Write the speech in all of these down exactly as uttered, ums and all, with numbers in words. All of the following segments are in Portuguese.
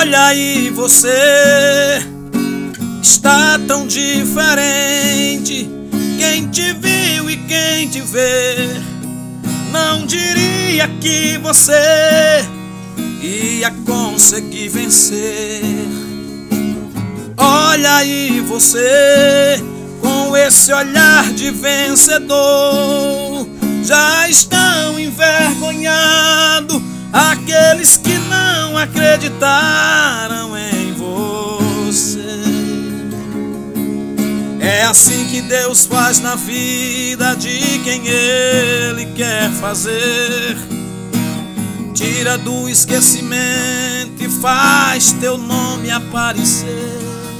Olha aí, você está tão diferente. Quem te viu e quem te vê não diria que você ia conseguir vencer. Olha aí, você com esse olhar de vencedor. Já estão envergonhados aqueles que não acreditaram em você. É assim que Deus faz na vida de quem Ele quer fazer. Tira do esquecimento e faz teu nome aparecer.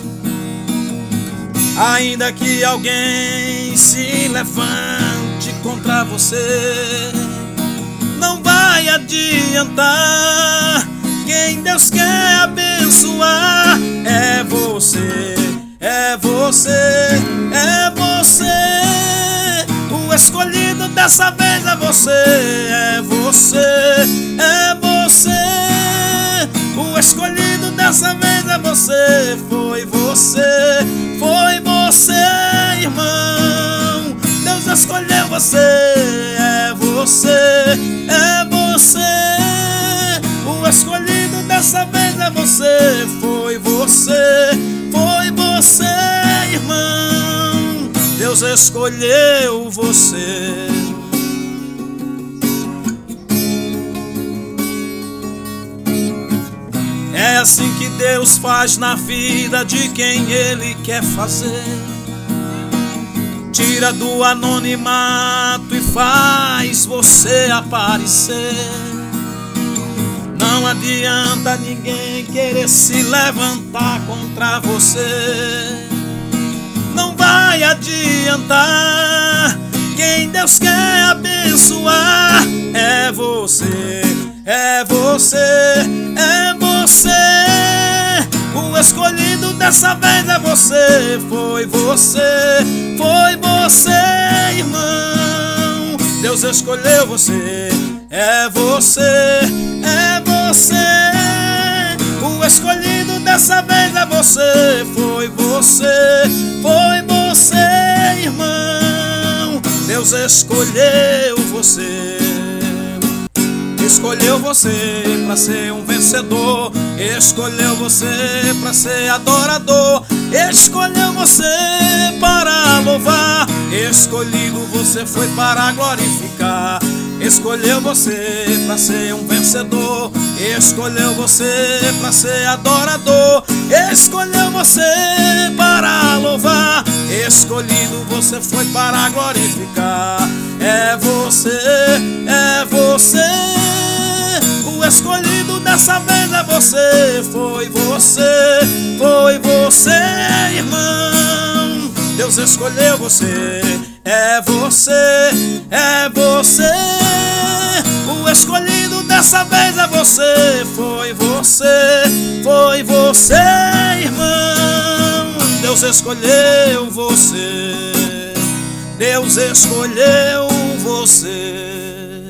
Ainda que alguém se levante contra você, não vai adiantar. Quem Deus quer abençoar é você, é você, é você. O escolhido dessa vez é você, é você, é você. O escolhido dessa vez é você, foi você, foi você, irmão. Deus escolheu você, é você, é você. O escolhido dessa vez é você, foi você, foi você, irmão. Deus escolheu você. É assim que Deus faz na vida de quem Ele quer fazer. Tira do anonimato e faz você aparecer. Não adianta ninguém querer se levantar contra você. Não vai adiantar. Quem Deus quer abençoar é você, é você, é você. O escolhido dessa vez é você, foi você, foi você, irmão. Deus escolheu você, é você, é você. O escolhido dessa vez é você, foi você, foi você, irmão. Deus escolheu você. Escolheu você pra ser um vencedor. Escolheu você pra ser adorador. Escolheu você para louvar. Escolhido você foi para glorificar. Escolheu você pra ser um vencedor. Escolheu você pra ser adorador. Escolheu você para louvar. Escolhido você foi para glorificar. É você, é você. O escolhido dessa vez é você, foi você, foi você, irmão. Deus escolheu você, é você, é você. O escolhido dessa vez é você, foi você, foi você, irmão. Deus escolheu você, Deus escolheu você.